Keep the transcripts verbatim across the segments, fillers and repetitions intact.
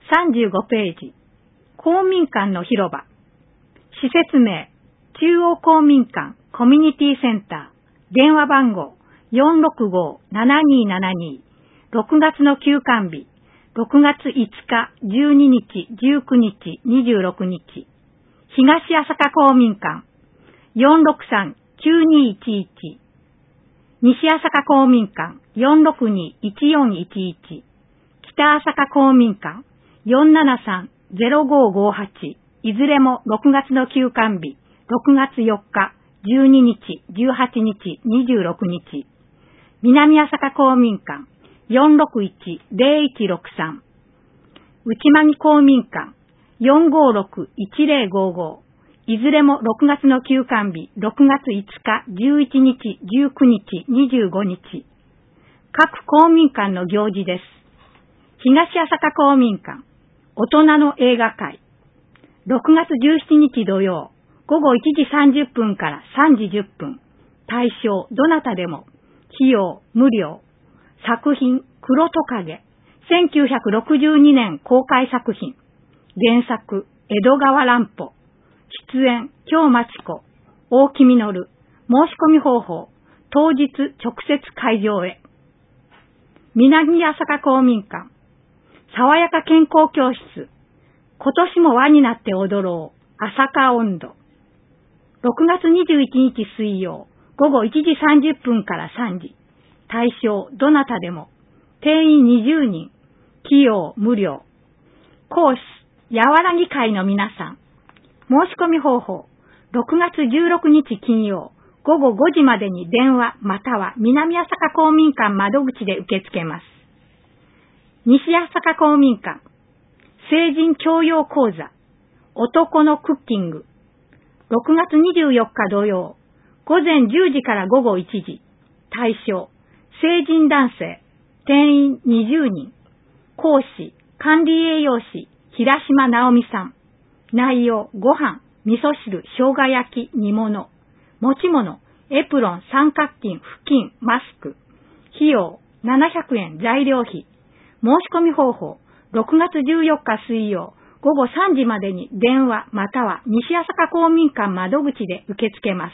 さんじゅうごページ、公民館の広場。施設名、中央公民館コミュニティセンター。電話番号、よんろくごーななにーななにー。ろくがつの休館日、ろくがついつか、じゅうににち、じゅうくにち、にじゅうろくにち。東朝霞公民館、よんろくさんーきゅうにーいちいち。西朝霞公民館、よんろくにーいちよんいちいち。北朝霞公民館、よんななさんーぜろごーごーはち。いずれもろくがつの休館日、ろくがつよっか、じゅうににち、じゅうはちにち、にじゅうろくにち。南朝霞公民館、よんろくいちーぜろいちろくさん。内間木公民館、よんごーろくいちぜろごーごー。いずれもろくがつの休館日、ろくがついつか、じゅういちにち、じゅうくにち、にじゅうごにち。各公民館の行事です。東朝霞公民館、大人の映画会。ろくがつじゅうしちにち土曜、ごごいちじさんじゅっぷんからさんじじゅっぷん。対象、どなたでも。費用、無料。作品、黒トカゲ。せんきゅうひゃくろくじゅうにねん公開作品。原作、江戸川乱歩。出演、京町子。大木実。申し込み方法。当日直接会場へ。南朝霞公民館。爽やか健康教室。今年も輪になって踊ろう。朝霞温度。ろくがつにじゅういちにち水曜、ごごいちじさんじゅっぷんからさんじ。対象、どなたでも。定員にじゅうにん。費用、無料。講師、やわらぎ会の皆さん。申し込み方法。ろくがつじゅうろくにち金曜、ごごごじまでに電話または南朝霞公民館窓口で受け付けます。西朝霞公民館。成人教養講座。男のクッキング。ろくがつにじゅうよっか土曜、ごぜんじゅうじからごごいちじ。対象、成人男性。定員にじゅうにん。講師、管理栄養士、平島直美さん。内容、ご飯、味噌汁、生姜焼き、煮物。持ち物、エプロン、三角巾、布巾、マスク。費用、ななひゃくえん、材料費。申し込み方法、ろくがつじゅうよっか水曜、ごごさんじまでに電話または西朝霞公民館窓口で受け付けます。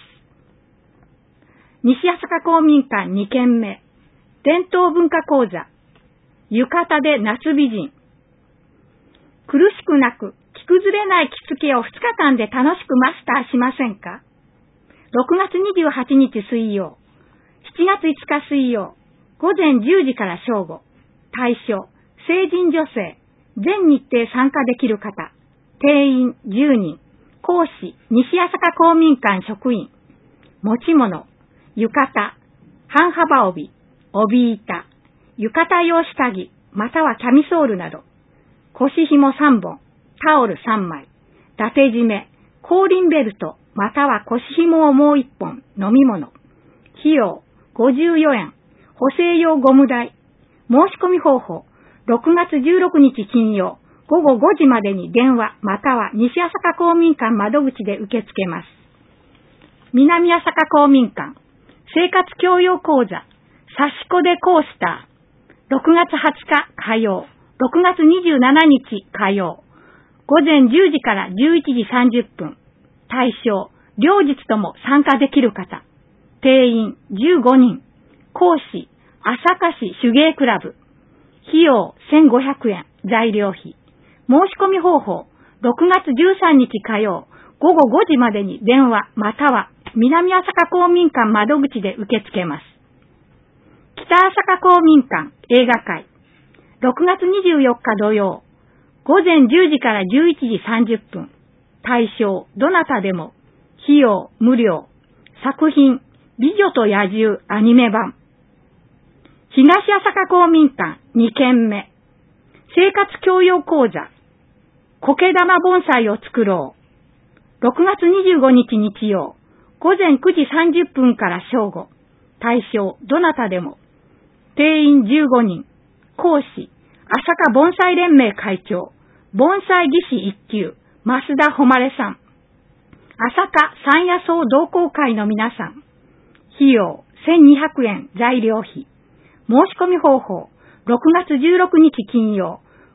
西朝霞公民館にけんめ、伝統文化講座、浴衣で夏美人。苦しくなく、着崩れない着付けをふつかかんで楽しくマスターしませんか？ ろくがつにじゅうはちにち水曜、しちがついつか水曜、ごぜんじゅうじから正午。対象、成人女性。全日程参加できる方。定員じゅうにん。講師、西朝霞公民館職員。持ち物、浴衣、半幅帯、帯板、浴衣用下着、またはキャミソールなど。腰紐さんぼん、タオルさんまい、伊達締め、後輪ベルト、または腰紐をもういっぽん、飲み物。費用、ごじゅうよえん。補正用ゴム代。申し込み方法。ろくがつじゅうろくにち金曜、ごごごじまでに電話または西朝霞公民館窓口で受け付けます。南朝霞公民館、生活教養講座、差し子でコースター。ろくがつはつか火曜、ろくがつにじゅうしちにち火曜、ごぜんじゅうじからじゅういちじさんじゅっぷん。対象、両日とも参加できる方。定員じゅうごにん。講師、朝霞市手芸クラブ。費用せんごひゃくえん、材料費。申し込み方法、ろくがつじゅうさんにち火曜、ごごごじまでに電話または南朝霞公民館窓口で受け付けます。北朝霞公民館映画会。ろくがつにじゅうよっか土曜、ごぜんじゅうじからじゅういちじさんじゅっぷん。対象、どなたでも。費用、無料。作品、美女と野獣アニメ版。東朝霞公民館にけんめ、生活教養講座、苔玉盆栽を作ろう。ろくがつにじゅうごにち日曜、ごぜんくじさんじゅっぷんから正午。対象、どなたでも。定員じゅうごにん。講師、朝霞盆栽連盟会長、盆栽技師一級、増田誉さん。朝霞山野草同好会の皆さん。費用せんにひゃくえん、材料費。申し込み方法、ろくがつじゅうろくにち金曜、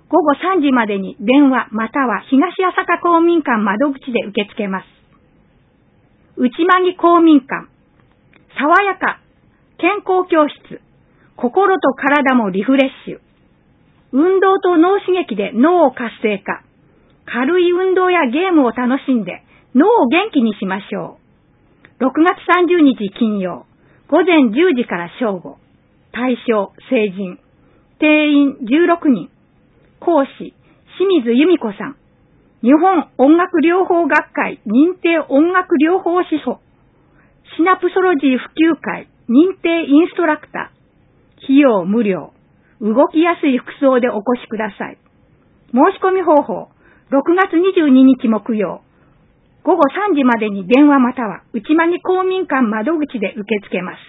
ごごさんじまでに電話または東朝霞公民館窓口で受け付けます。内間木公民館、爽やか、健康教室、心と体もリフレッシュ。運動と脳刺激で脳を活性化。軽い運動やゲームを楽しんで脳を元気にしましょう。ろくがつさんじゅうにち金曜、ごぜんじゅうじから正午。対象、成人。定員じゅうろくにん。講師、清水由美子さん。日本音楽療法学会認定音楽療法士補。シナプソロジー普及会認定インストラクター。費用無料。動きやすい服装でお越しください。申し込み方法、ろくがつにじゅうににち木曜、ごごさんじまでに電話または内間木公民館窓口で受け付けます。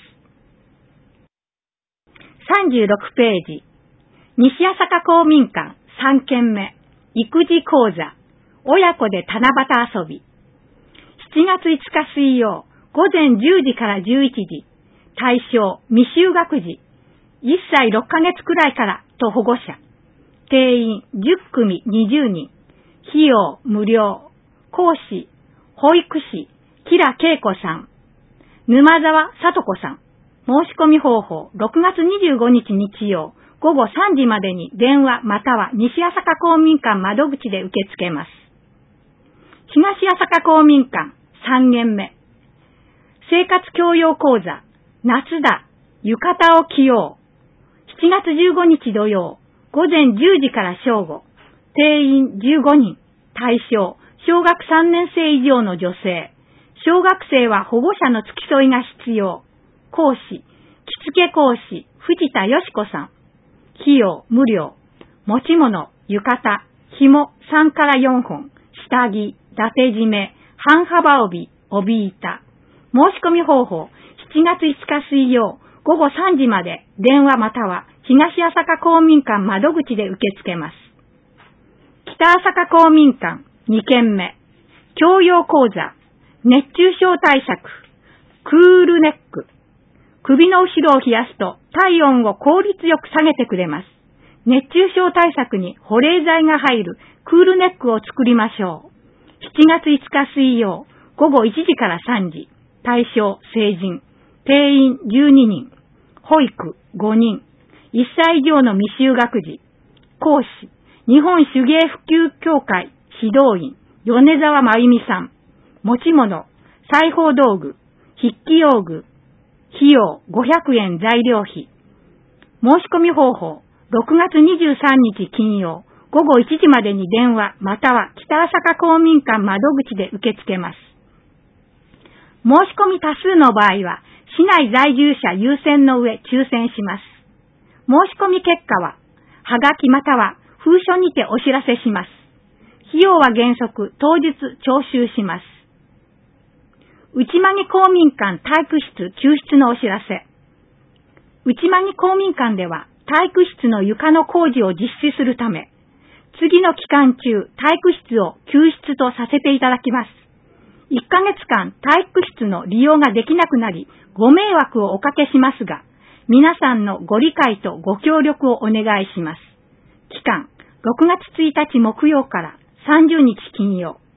さんじゅうろくページ、西朝霞公民館さんけんめ、育児講座、親子で七夕遊び。しちがついつか水曜、ごぜんじゅうじからじゅういちじ、対象、未就学児、いっさいろっかげつくらいからと保護者。定員じゅっくみにじゅうにん。費用無料。講師、保育士、吉良恵子さん。沼沢聡子さん。申し込み方法、ろくがつにじゅうごにち日曜、ごごさんじまでに電話または西朝霞公民館窓口で受け付けます。東朝霞公民館さんげんめ。生活教養講座、夏だ、浴衣を着よう。しちがつじゅうごにち土曜、ごぜんじゅうじから正午。定員じゅうごにん。対象、小学さんねんせい以上の女性。小学生は保護者の付き添いが必要。講師、着付け講師、藤田よし子さん。費用無料。持ち物、浴衣、紐さんからよんほん、下着、伊達締め、半幅帯、帯板。申し込み方法、しちがついつか水曜、ごごさんじまで電話または東朝霞公民館窓口で受け付けます。北朝霞公民館にけんめ、教養講座、熱中症対策、クールネック。首の後ろを冷やすと体温を効率よく下げてくれます。熱中症対策に保冷剤が入るクールネックを作りましょう。しちがついつか水曜、ごごいちじからさんじ。対象、成人。定員じゅうににん。保育ごにん。いっさい以上の未就学児。講師、日本手芸普及協会指導員、米沢真由美さん。持ち物、裁縫道具、筆記用具。費用ごひゃくえん材料費。申し込み方法、ろくがつにじゅうさんにち金曜、ごごいちじまでに電話または北朝霞公民館窓口で受け付けます。申し込み多数の場合は、市内在住者優先の上抽選します。申し込み結果は、はがきまたは封書にてお知らせします。費用は原則当日徴収します。内間木公民館体育室救出のお知らせ。内間木公民館では体育室の床の工事を実施するため、次の期間中体育室を休室とさせていただきます。いっかげつかん体育室の利用ができなくなり、ご迷惑をおかけしますが、皆さんのご理解とご協力をお願いします。期間、ろくがつついたち木曜からさんじゅうにち金曜。